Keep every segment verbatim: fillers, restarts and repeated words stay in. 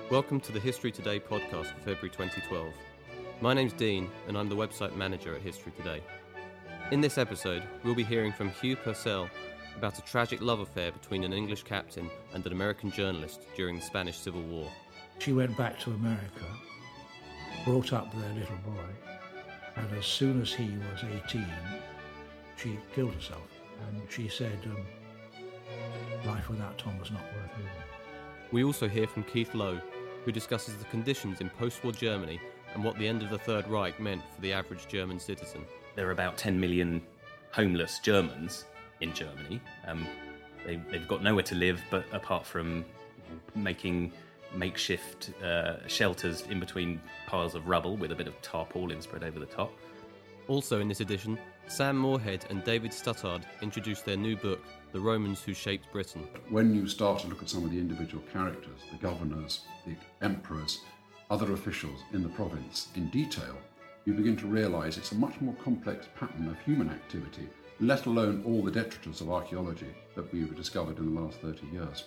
Welcome to the History Today podcast for February twenty twelve. My name's Dean and I'm the website manager at History Today. In this episode, we'll be hearing from Hugh Purcell about a tragic love affair between an English captain and an American journalist during the Spanish Civil War. She went back to America, brought up their little boy, and as soon as he was eighteen, she killed herself. And she said, um, life without Tom was not worth living. We also hear from Keith Lowe, who discusses the conditions in post-war Germany and what the end of the Third Reich meant for the average German citizen. There are about ten million homeless Germans in Germany. Um, they, they've got nowhere to live, but apart from making makeshift uh, shelters in between piles of rubble with a bit of tarpaulin spread over the top. Also in this edition, Sam Moorhead and David Stuttard introduce their new book, The Romans Who Shaped Britain. When you start to look at some of the individual characters, the governors, the emperors, other officials in the province in detail, you begin to realise it's a much more complex pattern of human activity, let alone all the detritus of archaeology that we've discovered in the last thirty years.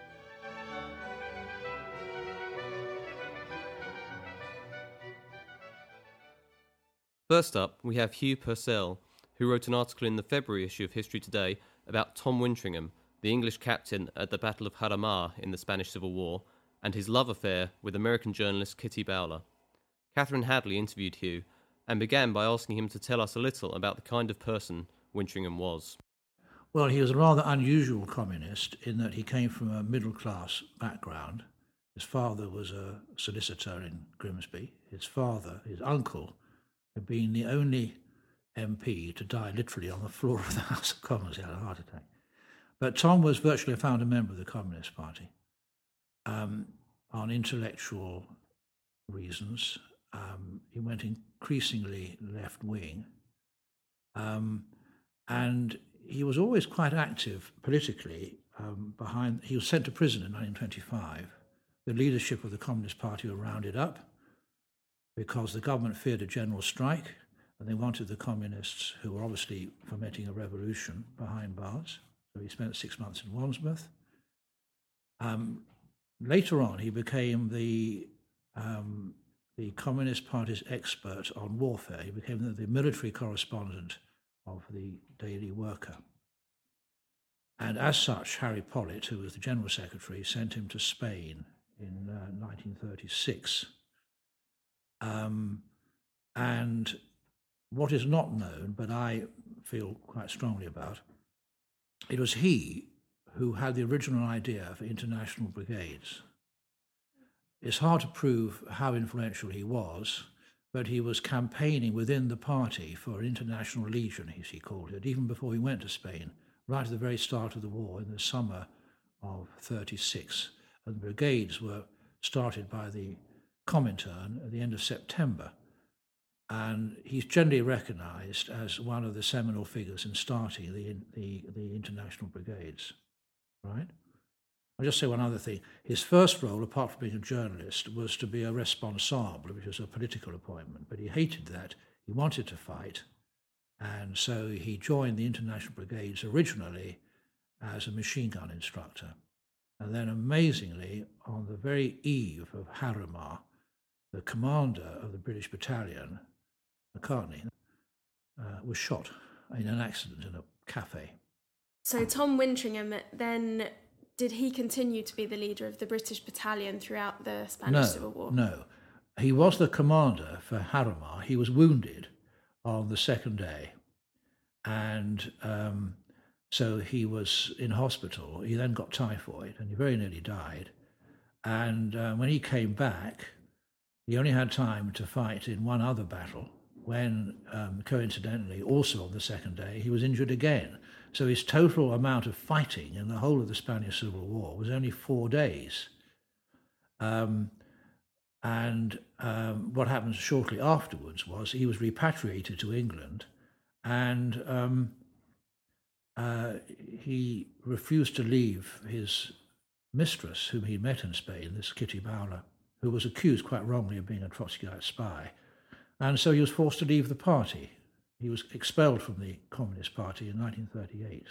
First up, we have Hugh Purcell, who wrote an article in the February issue of History Today about Tom Wintringham, the English captain at the Battle of Jarama in the Spanish Civil War, and his love affair with American journalist Kitty Bowler. Catherine Hadley interviewed Hugh and began by asking him to tell us a little about the kind of person Wintringham was. Well, he was a rather unusual communist in that he came from a middle-class background. His father was a solicitor in Grimsby. His father, his uncle, had been the only M P to die literally on the floor of the House of Commons. He had a heart attack. But Tom was virtually a founder member of the Communist Party um, on intellectual reasons. Um, he went increasingly left-wing. Um, and he was always quite active politically. Um, behind, he was sent to prison in nineteen twenty-five. The leadership of the Communist Party were rounded up because the government feared a general strike, and they wanted the communists, who were obviously fomenting a revolution, behind bars. So he spent six months in Wandsworth. Um, later on, he became the um, the Communist Party's expert on warfare. He became the, the military correspondent of the Daily Worker. And as such, Harry Pollitt, who was the General Secretary, sent him to Spain in uh, nineteen thirty-six. Um, and what is not known, but I feel quite strongly about, it was he who had the original idea for international brigades. It's hard to prove how influential he was, but he was campaigning within the party for an international legion, as he called it, even before he went to Spain, right at the very start of the war in the summer of thirty-six. And the brigades were started by the Comintern at the end of September. And he's generally recognised as one of the seminal figures in starting the, the, the international brigades, right? I'll just say one other thing. His first role, apart from being a journalist, was to be a responsable, which was a political appointment, but he hated that. He wanted to fight, and so he joined the international brigades originally as a machine gun instructor. And then, amazingly, on the very eve of Jarama, the commander of the British battalion, McCartney, uh, was shot in an accident in a cafe. So Tom Wintringham, then, did he continue to be the leader of the British battalion throughout the Spanish no, Civil War? No, he was the commander for Jarama. He was wounded on the second day, and um, so he was in hospital. He then got typhoid, and he very nearly died. And uh, when he came back, he only had time to fight in one other battle when, um, coincidentally, also on the second day, he was injured again. So his total amount of fighting in the whole of the Spanish Civil War was only four days. Um, and um, what happened shortly afterwards was he was repatriated to England, and um, uh, he refused to leave his mistress, whom he met in Spain, this Kitty Bowler, who was accused quite wrongly of being a Trotskyite spy. And so he was forced to leave the party. He was expelled from the Communist Party in nineteen thirty-eight.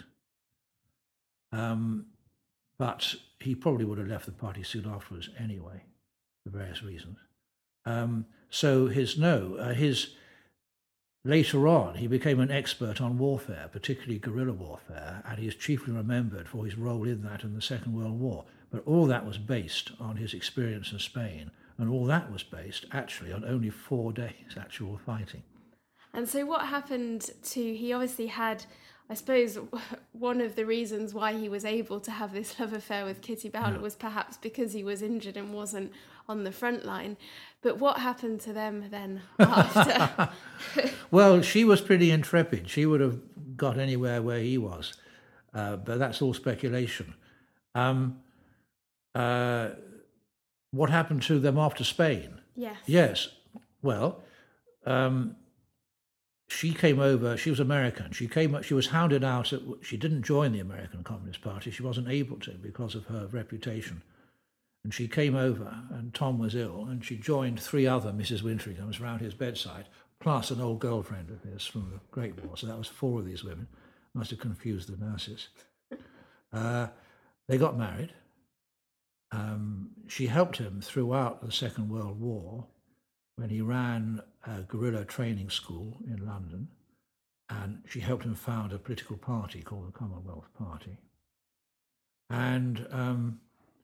Um, but he probably would have left the party soon afterwards anyway. for various reasons. Um, so his no, uh, his later on he became an expert on warfare, particularly guerrilla warfare, and he is chiefly remembered for his role in that in the Second World War. But all that was based on his experience in Spain, and all that was based actually on only four days actual fighting. And so what happened to, he obviously had, I suppose, one of the reasons why he was able to have this love affair with Kitty Bowler yeah. was perhaps because he was injured and wasn't on the front line. But what happened to them then after? Well, she was pretty intrepid. She would have got anywhere where he was. Uh, but that's all speculation. Um, uh, what happened to them after Spain? Yes. Yes. Well, um, she came over, she was American. She came, she was hounded out. At, she didn't join the American Communist Party. She wasn't able to because of her reputation. And she came over, and Tom was ill, and she joined three other Missus Wintringhams around his bedside, plus an old girlfriend of his from the Great War. So that was four of these women. Must have confused the nurses. Uh, they got married. Um, she helped him throughout the Second World War when he ran a guerrilla training school in London, and she helped him found a political party called the Commonwealth Party. And um,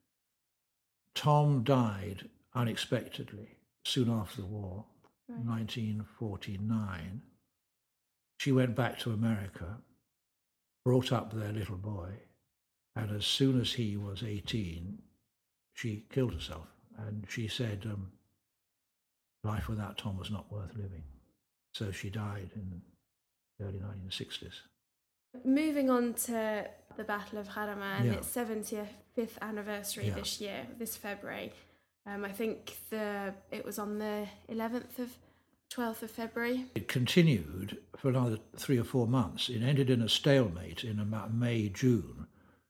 Tom died unexpectedly soon after the war, right. nineteen forty-nine. She went back to America, brought up their little boy, and as soon as he was eighteen, she killed herself. And she said, um, life without Tom was not worth living. So she died in the early nineteen sixties. Moving on to the Battle of Jarama and yeah. its seventieth anniversary yeah. this year, this February. Um, I think the it was on the eleventh of, twelfth of February. It continued for another three or four months. It ended in a stalemate in about May, June,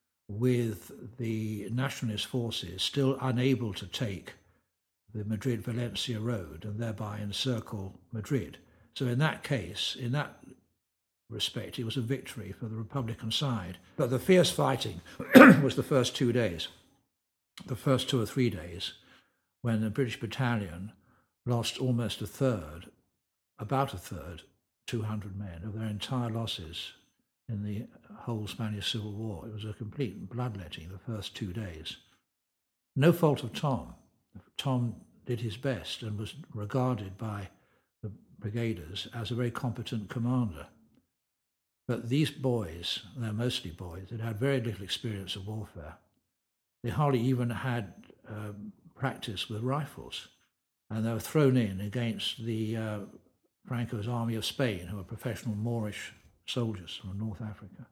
with the nationalist forces still unable to take the Madrid-Valencia road and thereby encircle Madrid. So in that case, in that respect, it was a victory for the Republican side. But the fierce fighting was the first two days, the first two or three days, when the British battalion lost almost a third, about a third, two hundred men of their entire losses in the whole Spanish Civil War. It was a complete bloodletting the first two days. No fault of Tom. Tom did his best and was regarded by the brigaders as a very competent commander. But these boys, they're mostly boys, had had very little experience of warfare. They hardly even had um, practice with rifles. And they were thrown in against the uh, Franco's army of Spain, who were professional Moorish soldiers from North Africa.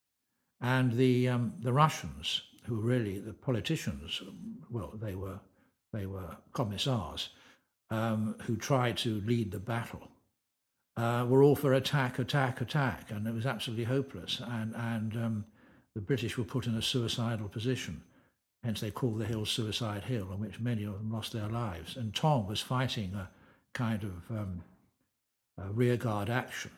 And the um, the Russians, who were really the politicians, well, they were they were commissars, um, who tried to lead the battle, uh, were all for attack, attack, attack, and it was absolutely hopeless. And and um, the British were put in a suicidal position. Hence they called the hill Suicide Hill, on which many of them lost their lives. And Tom was fighting a kind of um, a rearguard action.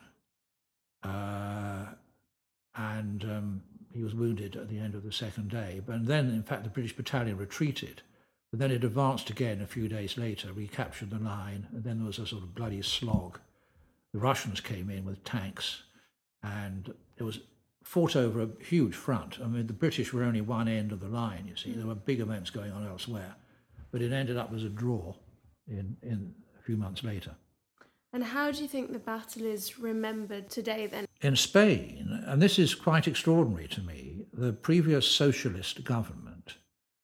Uh, and um, he was wounded at the end of the second day. But then, in fact, the British battalion retreated. But then it advanced again a few days later, recaptured the line, and then there was a sort of bloody slog. The Russians came in with tanks, and it was fought over a huge front. I mean, the British were only one end of the line, you see. There were big events going on elsewhere. But it ended up as a draw in, in a few months later. And how do you think the battle is remembered today then? In Spain, and this is quite extraordinary to me, the previous socialist government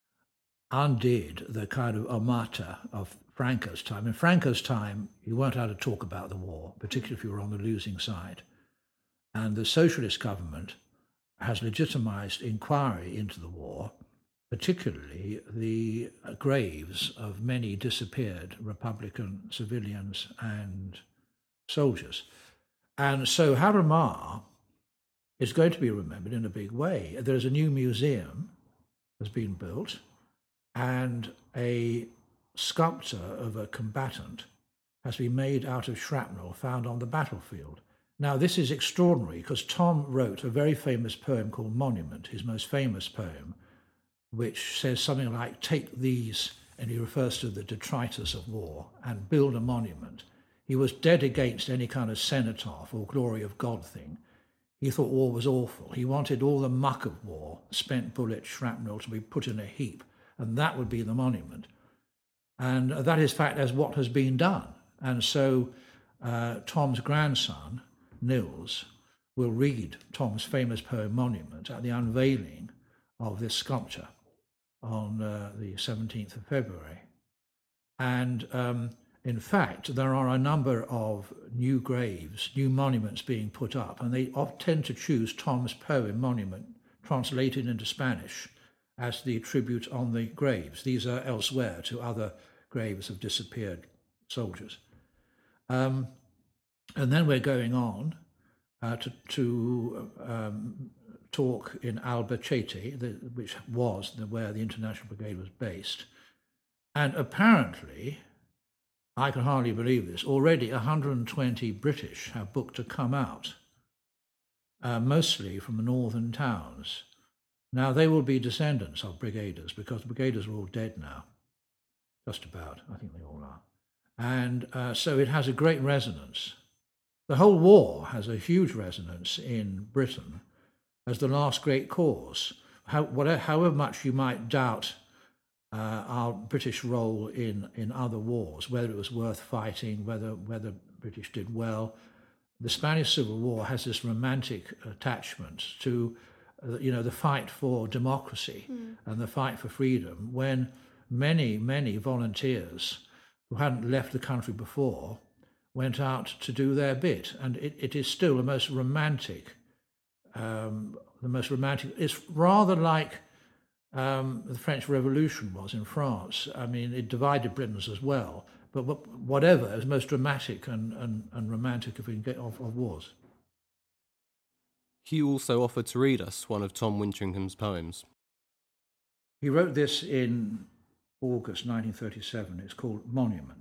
undid the kind of omata of Franco's time. In Franco's time, you weren't allowed to talk about the war, particularly if you were on the losing side. And the socialist government has legitimized inquiry into the war, particularly the graves of many disappeared Republican civilians and soldiers. And so Jarama is going to be remembered in a big way. There's a new museum that's been built, and a sculpture of a combatant has been made out of shrapnel found on the battlefield. Now, this is extraordinary because Tom wrote a very famous poem called Monument, his most famous poem, which says something like, "Take these and he refers to the detritus of war, and build a monument. He was dead against any kind of cenotaph or glory of God thing. He thought war was awful. He wanted all the muck of war, spent bullets, shrapnel, to be put in a heap, and that would be the monument. And that is, in fact, as what has been done. And so uh, Tom's grandson, Nils, will read Tom's famous poem Monument at the unveiling of this sculpture on uh, the seventeenth of February. And um, in fact, there are a number of new graves, new monuments being put up, and they often tend to choose Tom's poem Monument, translated into Spanish, as the tribute on the graves. These are elsewhere to other graves of disappeared soldiers. Um, and then we're going on uh, to, to um, talk in Albacete, the, which was the, where the International Brigade was based. And apparently, I can hardly believe this, already one hundred twenty British have booked to come out, uh, mostly from the northern towns. Now, they will be descendants of brigaders, because the brigaders are all dead now, just about, I think they all are. And uh, so it has a great resonance. The whole war has a huge resonance in Britain as the last great cause. How, whatever, however much you might doubt uh, our British role in, in other wars, whether it was worth fighting, whether whether British did well, the Spanish Civil War has this romantic attachment to, uh, you know, the fight for democracy mm. and the fight for freedom, when many, many volunteers who hadn't left the country before went out to do their bit. And it, it is still the most romantic, um, the most romantic, it's rather like um, the French Revolution was in France. I mean, it divided Britain as well, but whatever, it was most dramatic and, and, and romantic of, of, of wars. Hugh also offered to read us one of Tom Winteringham's poems. He wrote this in August nineteen thirty-seven. It's called Monument.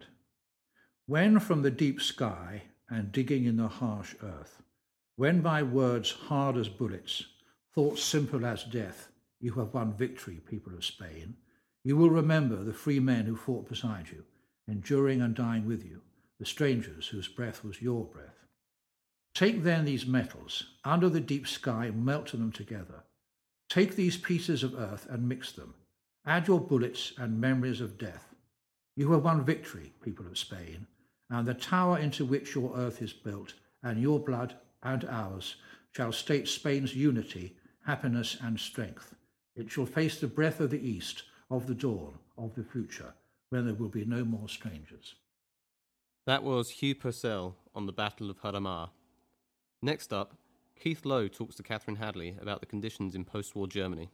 When from the deep sky and digging in the harsh earth, when by words hard as bullets, thoughts simple as death, you have won victory, people of Spain, you will remember the free men who fought beside you, enduring and dying with you, the strangers whose breath was your breath. Take then these metals, under the deep sky, melt them together. Take these pieces of earth and mix them. Add your bullets and memories of death. You have won victory, people of Spain, and the tower into which your earth is built, and your blood and ours, shall state Spain's unity, happiness and strength. It shall face the breath of the east, of the dawn, of the future, when there will be no more strangers. That was Hugh Purcell on the Battle of Hadamar. Next up, Keith Lowe talks to Catherine Hadley about the conditions in post-war Germany.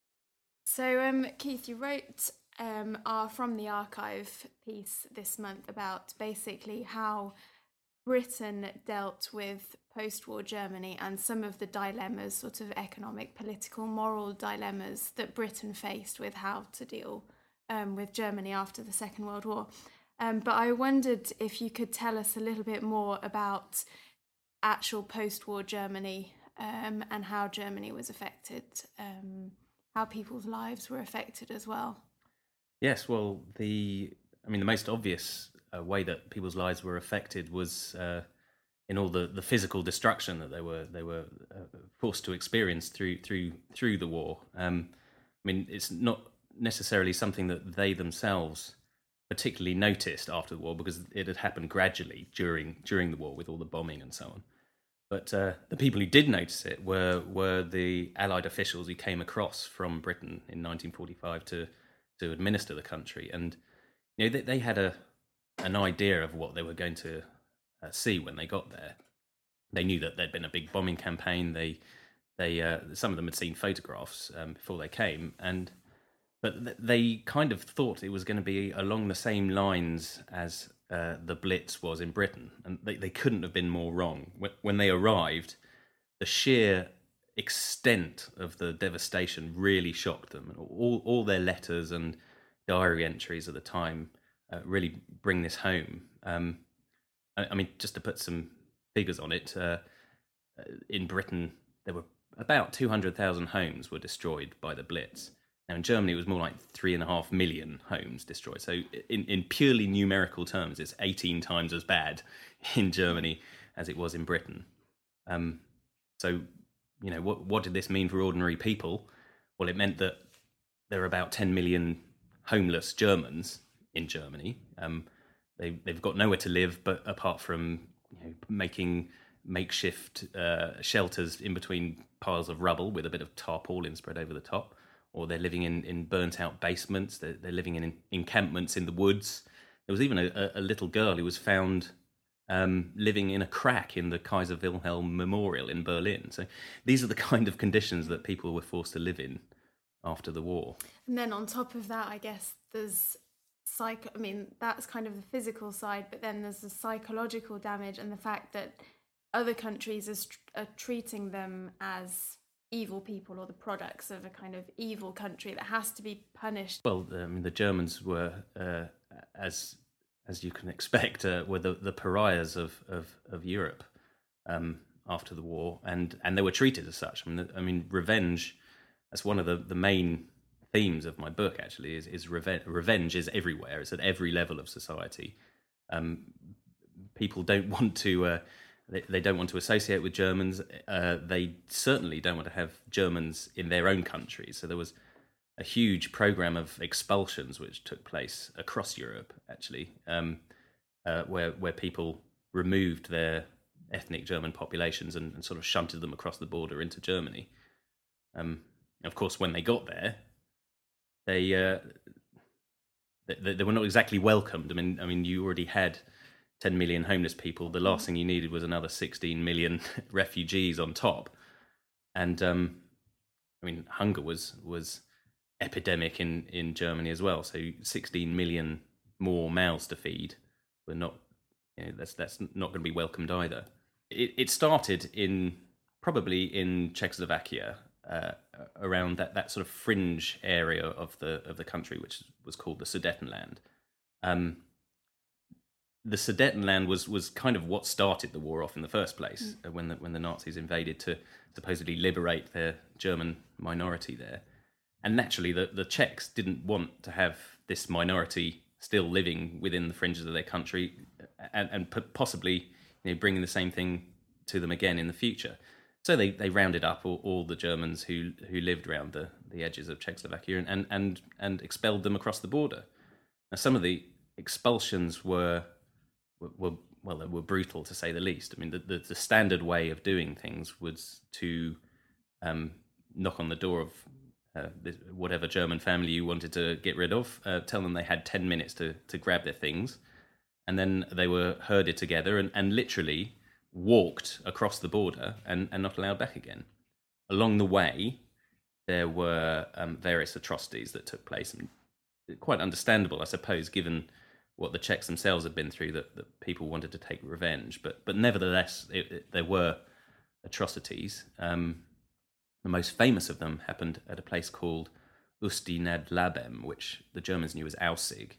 So, um, Keith, you wrote um, our From the Archive piece this month about basically how Britain dealt with post-war Germany and some of the dilemmas, sort of economic, political, moral dilemmas that Britain faced with how to deal um, with Germany after the Second World War. Um, but I wondered if you could tell us a little bit more about actual post-war Germany um, and how Germany was affected, um, how people's lives were affected as well. Yes, well, the I mean, the most obvious uh, way that people's lives were affected was uh, in all the, the physical destruction that they were they were uh, forced to experience through through through the war. Um, I mean, it's not necessarily something that they themselves particularly noticed after the war, because it had happened gradually during during the war with all the bombing and so on. But uh, the people who did notice it were were the Allied officials who came across from Britain in nineteen forty-five to to administer the country, and you know they, they had a an idea of what they were going to uh, see when they got there. They knew that there'd been a big bombing campaign. They they uh, some of them had seen photographs um, before they came, and but they kind of thought it was going to be along the same lines as uh, the Blitz was in Britain, and they, they couldn't have been more wrong. When they arrived, the sheer extent of the devastation really shocked them. All, all their letters and diary entries at the time uh, really bring this home. Um, I, I mean, just to put some figures on it, uh, in Britain, there were about two hundred thousand homes were destroyed by the Blitz. Now, in Germany, it was more like three and a half million homes destroyed. So, in, in purely numerical terms, it's eighteen times as bad in Germany as it was in Britain. Um, so, you know, what what did this mean for ordinary people? Well, it meant that there are about ten million homeless Germans in Germany. Um, they they've got nowhere to live, but apart from you know, making makeshift uh, shelters in between piles of rubble with a bit of tarpaulin spread over the top. Or they're living in, in burnt-out basements. They're, they're living in encampments in the woods. There was even a, a little girl who was found um, living in a crack in the Kaiser Wilhelm Memorial in Berlin. So these are the kind of conditions that people were forced to live in after the war. And then on top of that, I guess there's psych. I mean, that's kind of the physical side, but then there's the psychological damage and the fact that other countries is, are treating them as evil people or the products of a kind of evil country that has to be punished. Well, I mean, the Germans were, uh, as as you can expect, uh, were the, the pariahs of of, of Europe um, after the war, and, and they were treated as such. I mean, I mean, revenge. That's one of the, the main themes of my book. Actually, is is revenge. Revenge is everywhere. It's at every level of society. Um, people don't want to. Uh, They, they don't want to associate with Germans. Uh, they certainly don't want to have Germans in their own countries. So there was a huge program of expulsions which took place across Europe, actually, um, uh, where where people removed their ethnic German populations and, and sort of shunted them across the border into Germany. Um, of course, when they got there, they, uh, they they were not exactly welcomed. I mean, I mean, you already had ten million homeless people. The last thing you needed was another sixteen million refugees on top. And um, I mean, hunger was was epidemic in, in Germany as well. So sixteen million more mouths to feed were not, you know, that's that's not going to be welcomed either. It, it started in probably in Czechoslovakia, uh, around that, that sort of fringe area of the of the country, which was called the Sudetenland. Um, The Sudetenland was was kind of what started the war off in the first place, mm. when the when the Nazis invaded to supposedly liberate their German minority there. And naturally, the, the Czechs didn't want to have this minority still living within the fringes of their country, and, and possibly you know, bringing the same thing to them again in the future. So they, they rounded up all, all the Germans who who lived around the, the edges of Czechoslovakia and, and, and, and expelled them across the border. Now, some of the expulsions were... were well, they were brutal to say the least. I mean, the, the, the standard way of doing things was to um, knock on the door of uh, this, whatever German family you wanted to get rid of, uh, tell them they had ten minutes to, to grab their things, and then they were herded together and, and literally walked across the border and, and not allowed back again. Along the way, there were um, various atrocities that took place, and quite understandable, I suppose, given what the Czechs themselves had been through, that, that people wanted to take revenge. But but nevertheless, it, it, there were atrocities. Um, the most famous of them happened at a place called Ústí nad Labem, which the Germans knew as Aussig.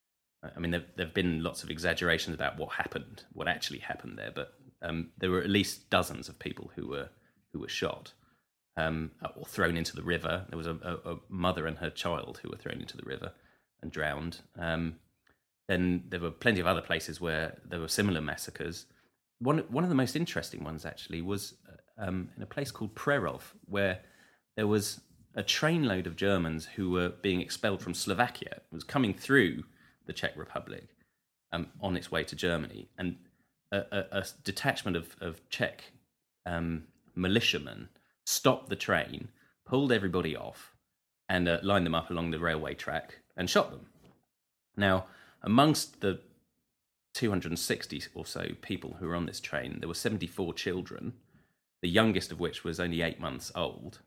I mean, there have been lots of exaggerations about what happened, what actually happened there, but um, there were at least dozens of people who were who were shot um, or thrown into the river. There was a, a, a mother and her child who were thrown into the river and drowned. Um, Then there were plenty of other places where there were similar massacres. One one of the most interesting ones, actually, was um, in a place called Přerov, where there was a trainload of Germans who were being expelled from Slovakia. It was coming through the Czech Republic um, on its way to Germany. And a, a, a detachment of, of Czech um, militiamen stopped the train, pulled everybody off, and uh, lined them up along the railway track and shot them. Now, amongst the two hundred sixty or so people who were on this train, there were seventy-four children, the youngest of which was only eight months old.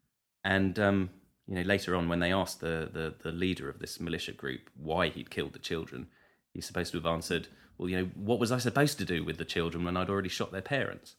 And um, you know, later on, when they asked the, the, the leader of this militia group why he'd killed the children, he's supposed to have answered, well, you know, what was I supposed to do with the children when I'd already shot their parents?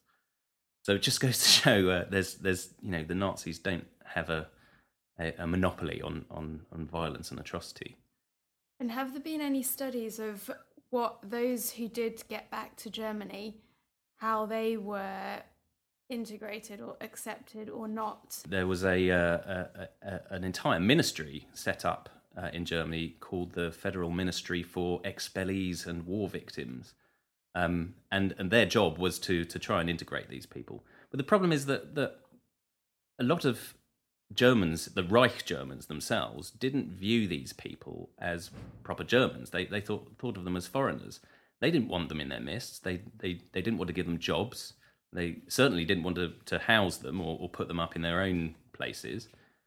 So it just goes to show uh, there's, there's, you know, the Nazis don't have a, a, a monopoly on, on, on violence and atrocity. And have there been any studies of what those who did get back to Germany, how they were integrated or accepted or not. There was a, uh, a, a an entire ministry set up uh, in Germany called the Federal Ministry for Expellees and War Victims, um, and and their job was to to try and integrate these people. But the problem is that that a lot of Germans, the Reich Germans themselves, didn't view these people as proper Germans. They they thought thought of them as foreigners. They didn't want them in their midst. They they they didn't want to give them jobs. They certainly didn't want to, to house them or, or put them up in their own places.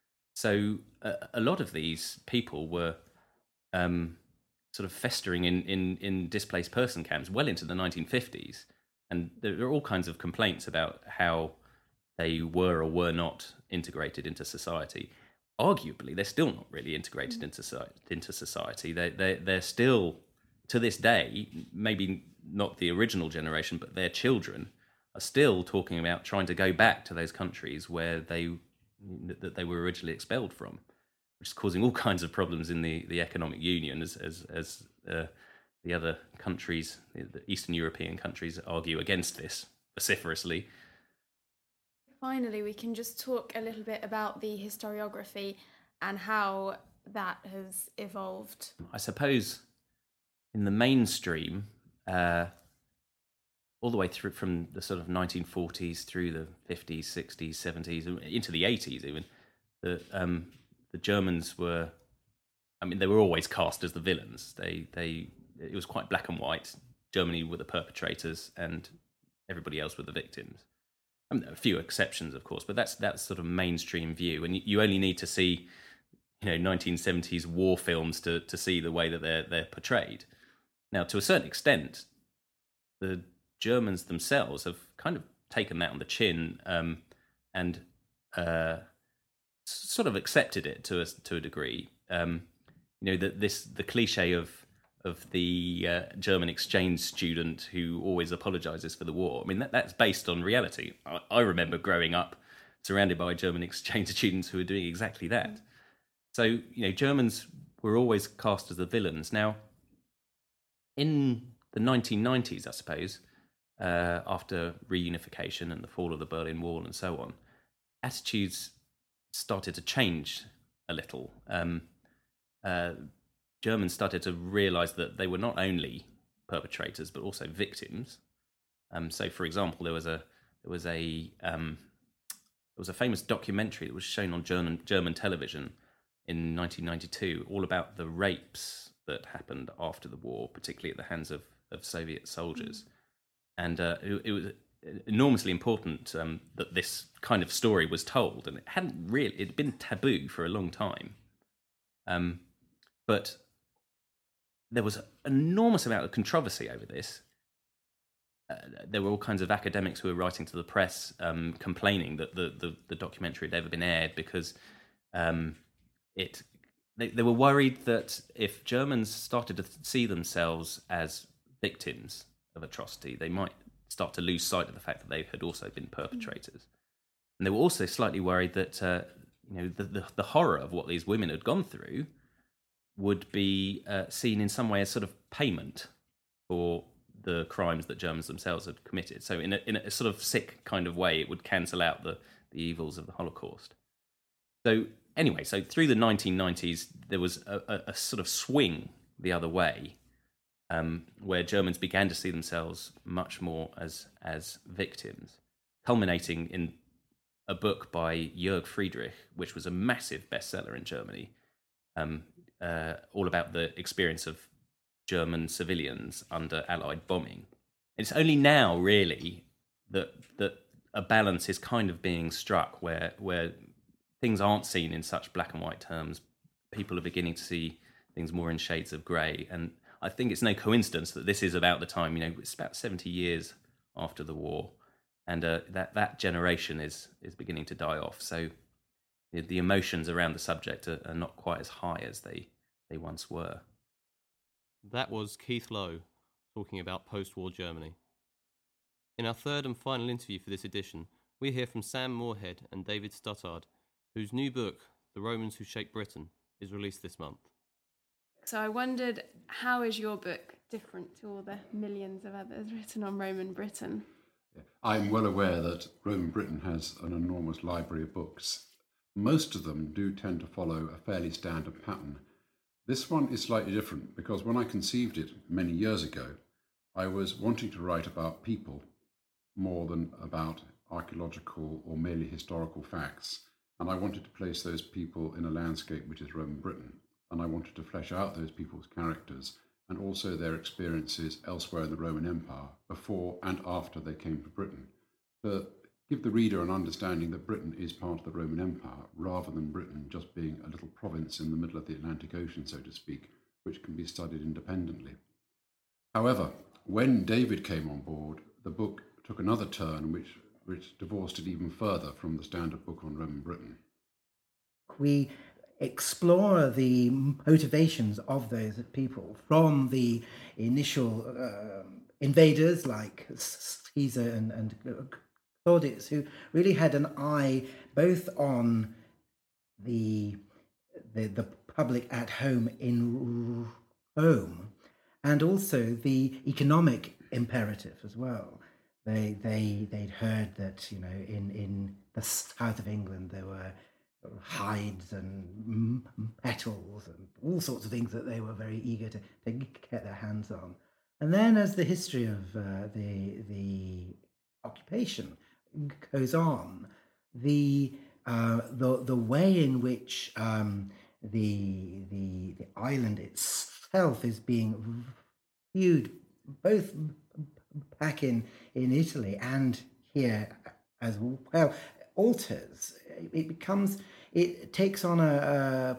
So uh, a lot of these people were um, sort of festering in, in, in displaced person camps well into the nineteen fifties. And there are all kinds of complaints about how they were or were not integrated into society. Arguably, they're still not really integrated into, into society. They, they, they're still, to this day, maybe not the original generation, but their children are still talking about trying to go back to those countries where they that they were originally expelled from, which is causing all kinds of problems in the, the economic union as as as uh, the other countries, the Eastern European countries, argue against this vociferously. Finally, we can just talk a little bit about the historiography and how that has evolved. I suppose in the mainstream, uh, all the way through from the sort of nineteen forties through the fifties, sixties, seventies, into the eighties even, the um, the Germans were, I mean, they were always cast as the villains. They they it was quite black and white. Germany were the perpetrators, and everybody else were the victims. I mean, a few exceptions, of course, but that's that's sort of mainstream view. And you only need to see, you know, nineteen seventies war films to to see the way that they're they're portrayed. Now, to a certain extent, the Germans themselves have kind of taken that on the chin um, and uh, sort of accepted it to a to a degree. Um, you know, that this the cliche of of the uh, German exchange student who always apologizes for the war. I mean, that, that's based on reality. I, I remember growing up surrounded by German exchange students who were doing exactly that. So, you know, Germans were always cast as the villains. Now, in the nineteen nineties, I suppose, Uh, after reunification and the fall of the Berlin Wall and so on, attitudes started to change a little. Um, uh, Germans started to realise that they were not only perpetrators but also victims. Um, so, for example, there was a there was a um, there was a famous documentary that was shown on German German television in nineteen ninety-two, all about the rapes that happened after the war, particularly at the hands of, of Soviet soldiers. Mm. And uh, it, it was enormously important um, that this kind of story was told, and it hadn't really it'd been taboo for a long time. Um, but there was an enormous amount of controversy over this. Uh, there were all kinds of academics who were writing to the press um, complaining that the, the, the documentary had ever been aired because um, it they, they were worried that if Germans started to see themselves as victims of atrocity, they might start to lose sight of the fact that they had also been perpetrators. Mm. And they were also slightly worried that uh, you know the, the the horror of what these women had gone through would be uh, seen in some way as sort of payment for the crimes that Germans themselves had committed. So in a, in a sort of sick kind of way, it would cancel out the, the evils of the Holocaust. So anyway, so through the nineteen nineties, there was a, a, a sort of swing the other way, Um, where Germans began to see themselves much more as as victims, culminating in a book by Jörg Friedrich, which was a massive bestseller in Germany, um, uh, all about the experience of German civilians under Allied bombing. It's only now, really, that that a balance is kind of being struck, where where things aren't seen in such black and white terms. People are beginning to see things more in shades of grey, and I think it's no coincidence that this is about the time, you know, it's about seventy years after the war, and uh, that that generation is is beginning to die off. So the, the emotions around the subject are, are not quite as high as they, they once were. That was Keith Lowe talking about post-war Germany. In our third and final interview for this edition, we hear from Sam Moorhead and David Stothard, whose new book, The Romans Who Shaped Britain, is released this month. So I wondered, how is your book different to all the millions of others written on Roman Britain? I'm well aware that Roman Britain has an enormous library of books. Most of them do tend to follow a fairly standard pattern. This one is slightly different because when I conceived it many years ago, I was wanting to write about people more than about archaeological or merely historical facts. And I wanted to place those people in a landscape which is Roman Britain. And I wanted to flesh out those people's characters and also their experiences elsewhere in the Roman Empire before and after they came to Britain, to give the reader an understanding that Britain is part of the Roman Empire rather than Britain just being a little province in the middle of the Atlantic Ocean, so to speak, which can be studied independently. However, when David came on board, the book took another turn which, which divorced it even further from the standard book on Roman Britain. We explore the motivations of those people from the initial uh, invaders like Caesar and, and Claudius, who really had an eye both on the, the, the public at home in Rome and also the economic imperative as well. They they they'd heard that, you know, in, in the south of England there were hides and metals and all sorts of things that they were very eager to, to get their hands on. And then as the history of uh, the the occupation goes on, the uh, the the way in which um, the the the island itself is being viewed both back in in Italy and here as well alters. It becomes, it takes on a, a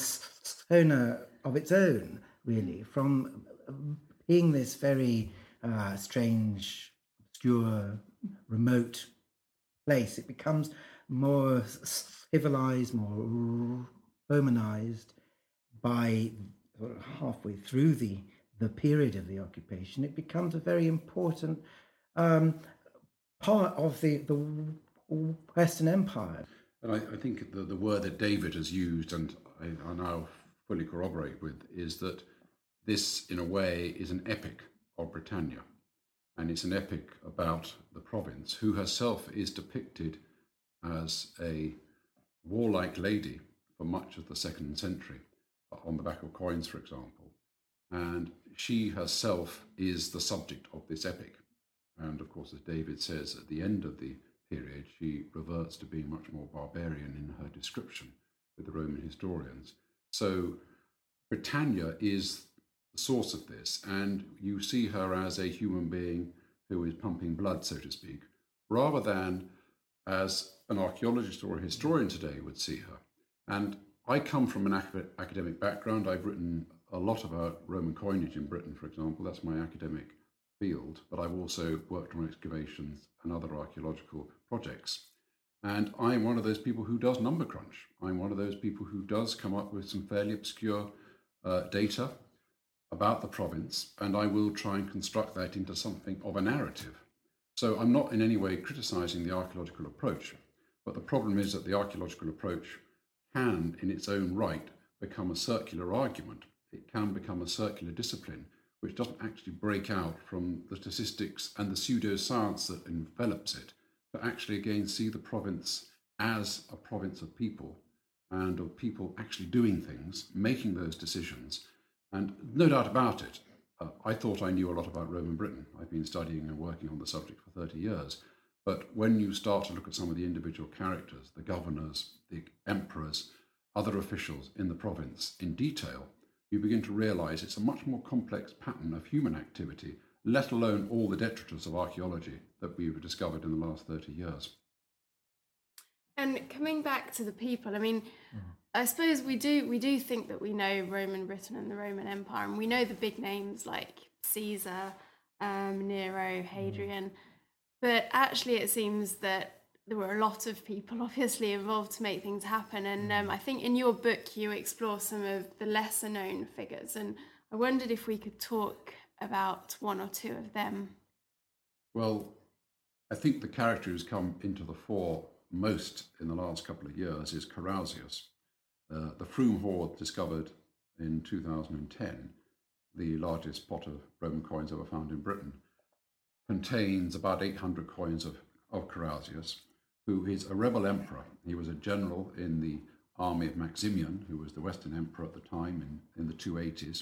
persona of its own, really, from being this very uh, strange, obscure, remote place. It becomes more civilized, more Romanized by sort of halfway through the, the period of the occupation. It becomes a very important um, part of the, the Western Empire. And I, I think the, the word that David has used, and I, I now fully corroborate with, is that this, in a way, is an epic of Britannia. And it's an epic about the province, who herself is depicted as a warlike lady for much of the second century, on the back of coins, for example. And she herself is the subject of this epic. And of course, as David says, at the end of the period, she reverts to being much more barbarian in her description with the Roman historians. So Britannia is the source of this, and you see her as a human being who is pumping blood, so to speak, rather than as an archaeologist or a historian today would see her. And I come from an academic background. I've written a lot about Roman coinage in Britain, for example. That's my academic field, but I've also worked on excavations and other archaeological projects. And I'm one of those people who does number crunch. I'm one of those people who does come up with some fairly obscure uh, data about the province, and I will try and construct that into something of a narrative. So I'm not in any way criticizing the archaeological approach, but the problem is that the archaeological approach can, in its own right, become a circular argument. It can become a circular discipline, which doesn't actually break out from the statistics and the pseudoscience that envelops it, to actually again see the province as a province of people, and of people actually doing things, making those decisions. And no doubt about it, uh, I thought I knew a lot about Roman Britain. I've been studying and working on the subject for thirty years. But when you start to look at some of the individual characters, the governors, the emperors, other officials in the province in detail, you begin to realize it's a much more complex pattern of human activity, let alone all the detritus of archaeology that we've discovered in the last thirty years. And coming back to the people, I mean, mm. I suppose we do we do think that we know Roman Britain and the Roman Empire, and we know the big names like Caesar, um, Nero, Hadrian, mm. but actually it seems that there were a lot of people obviously involved to make things happen. And um, I think in your book you explore some of the lesser known figures, and I wondered if we could talk about one or two of them. Well, I think the character who's come into the fore most in the last couple of years is Carausius. Uh, the Frome hoard discovered in two thousand ten, the largest pot of Roman coins ever found in Britain, contains about eight hundred coins of, of Carausius, who is a rebel emperor. He was a general in the army of Maximian, who was the Western emperor at the time in, in the two eighties,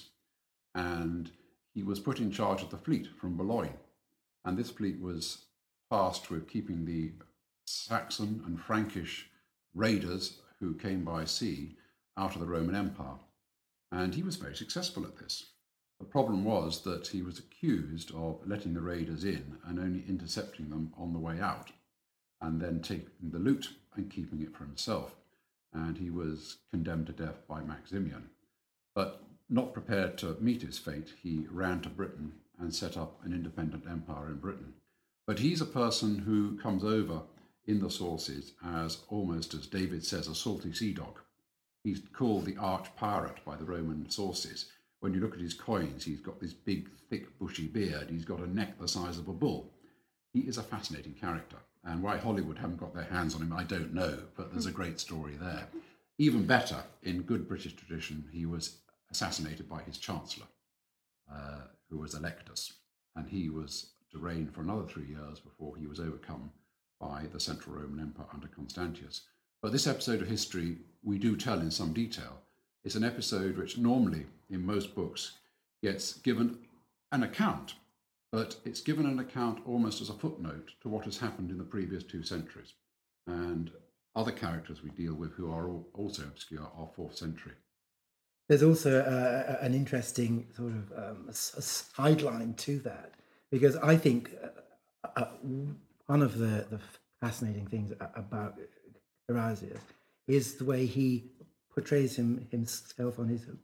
and he was put in charge of the fleet from Boulogne. And this fleet was tasked with keeping the Saxon and Frankish raiders who came by sea out of the Roman Empire. And he was very successful at this. The problem was that he was accused of letting the raiders in and only intercepting them on the way out, and then taking the loot and keeping it for himself. And he was condemned to death by Maximian. But not prepared to meet his fate, he ran to Britain and set up an independent empire in Britain. But he's a person who comes over in the sources as almost, as David says, a salty sea dog. He's called the arch-pirate by the Roman sources. When you look at his coins, he's got this big, thick, bushy beard. He's got a neck the size of a bull. He is a fascinating character. And why Hollywood haven't got their hands on him, I don't know, but there's a great story there. Even better, in good British tradition, he was assassinated by his chancellor, uh, who was Electus. And he was to reign for another three years before he was overcome by the Central Roman Empire under Constantius. But this episode of history we do tell in some detail. It's an episode which normally, in most books, gets given an account, but it's given an account almost as a footnote to what has happened in the previous two centuries. And other characters we deal with who are also obscure are fourth century. There's also uh, an interesting sort of um, a sideline to that, because I think uh, uh, one of the, the fascinating things about Carausius is the way he portrays him himself on his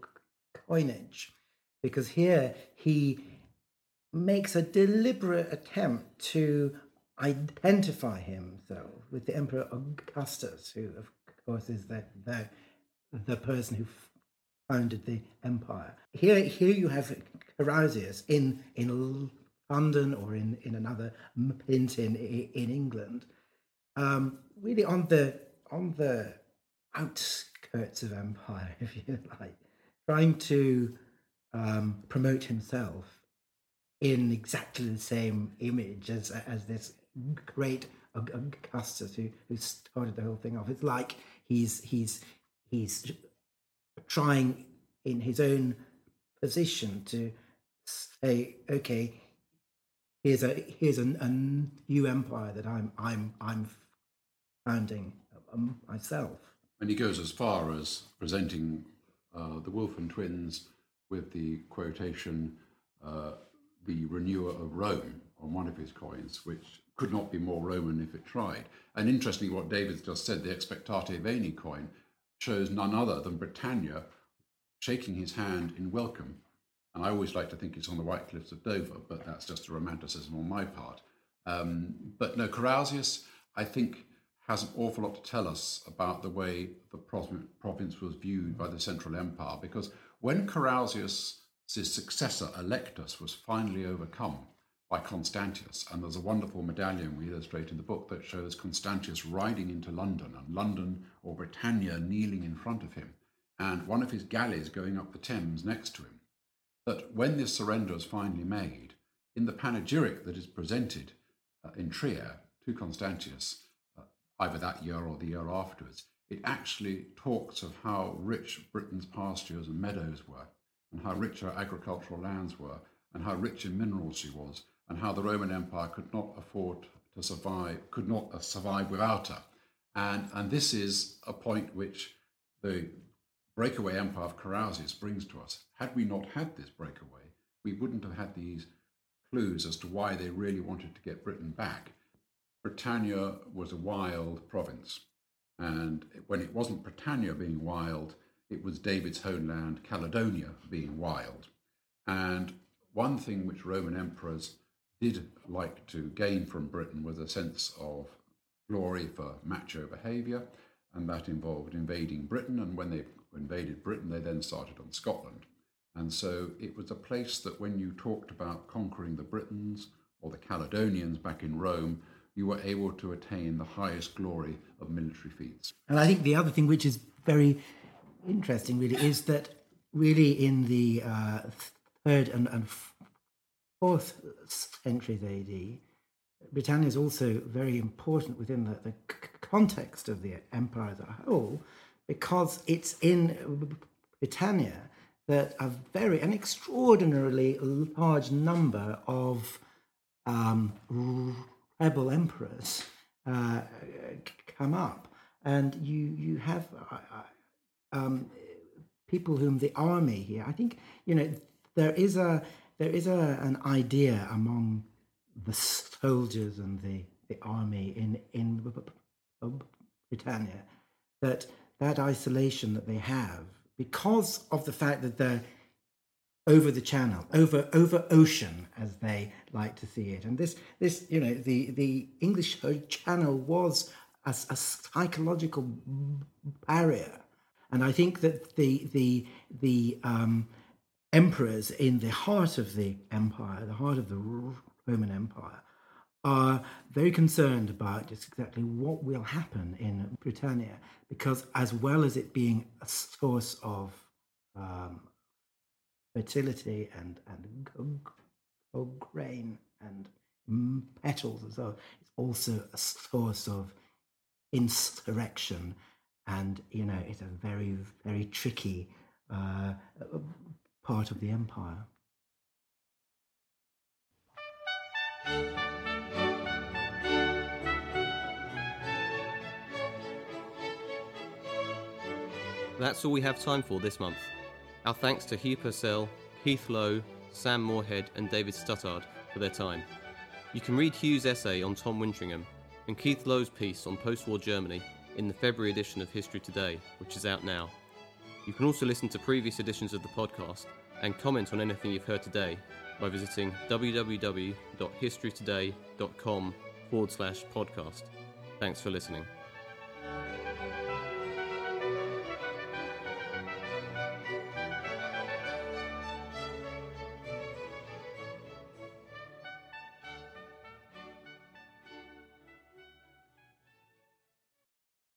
coinage, because here he makes a deliberate attempt to identify himself with the Emperor Augustus, who of course is the the, the person who founded the empire. Here, here you have Carausius in in London or in, in another mint in in England, um, really on the on the outskirts of empire, if you like, trying to um, promote himself in exactly the same image as as this great Augustus who who started the whole thing off. It's like he's he's he's trying in his own position to say, okay, here's a here's a, a new empire that I'm I'm I'm founding um, myself. And he goes as far as presenting uh, the Wolfen twins with the quotation, uh, the renewer of Rome, on one of his coins, which could not be more Roman if it tried. And interestingly, what David's just said, the Expectate Veni coin shows none other than Britannia shaking his hand in welcome. And I always like to think it's on the White Cliffs of Dover, but that's just a romanticism on my part. Um, but no, Carausius, I think, has an awful lot to tell us about the way the province was viewed by the Central Empire, because when Carausius' successor, Electus, was finally overcome by Constantius, and there's a wonderful medallion we illustrate in the book that shows Constantius riding into London, and London or Britannia kneeling in front of him, and one of his galleys going up the Thames next to him, that when this surrender is finally made, in the panegyric that is presented uh, in Trier to Constantius, uh, either that year or the year afterwards, it actually talks of how rich Britain's pastures and meadows were, and how rich her agricultural lands were, and how rich in minerals she was, and how the Roman Empire could not afford to survive, could not uh, survive without her. And, and this is a point which the breakaway empire of Carausius brings to us. Had we not had this breakaway, we wouldn't have had these clues as to why they really wanted to get Britain back. Britannia was a wild province, and when it wasn't Britannia being wild, it was David's homeland, Caledonia, being wild. And one thing which Roman emperors did like to gain from Britain was a sense of glory for macho behaviour, and that involved invading Britain, and when they invaded Britain, they then started on Scotland. And so it was a place that when you talked about conquering the Britons or the Caledonians back in Rome, you were able to attain the highest glory of military feats. And I think the other thing which is very interesting really is that really in the uh, third and, and fourth centuries A D, Britannia is also very important within the, the c- context of the empire as a whole, because it's in Britannia that a very, an extraordinarily large number of um, rebel emperors uh, come up, and you you have uh, um, people whom the army here. I think you know there is a there is a an idea among the soldiers and the, the army in in Britannia that that isolation that they have, because of the fact that they're over the channel, over over ocean, as they like to see it, and this this you know the the English Channel was a, a psychological barrier, and I think that the the the um, emperors in the heart of the empire, the heart of the Roman Empire, are very concerned about just exactly what will happen in Britannia, because as well as it being a source of um, fertility and and g- g- grain and mm, petals and so on, it's also a source of insurrection, and you know it's a very very tricky uh, part of the empire. That's all we have time for this month. Our thanks to Hugh Purcell, Keith Lowe, Sam Moorhead and David Stuttard for their time. You can read Hugh's essay on Tom Wintringham and Keith Lowe's piece on post-war Germany in the February edition of History Today, which is out now. You can also listen to previous editions of the podcast and comment on anything you've heard today by visiting www.historytoday.com forward slash podcast. Thanks for listening.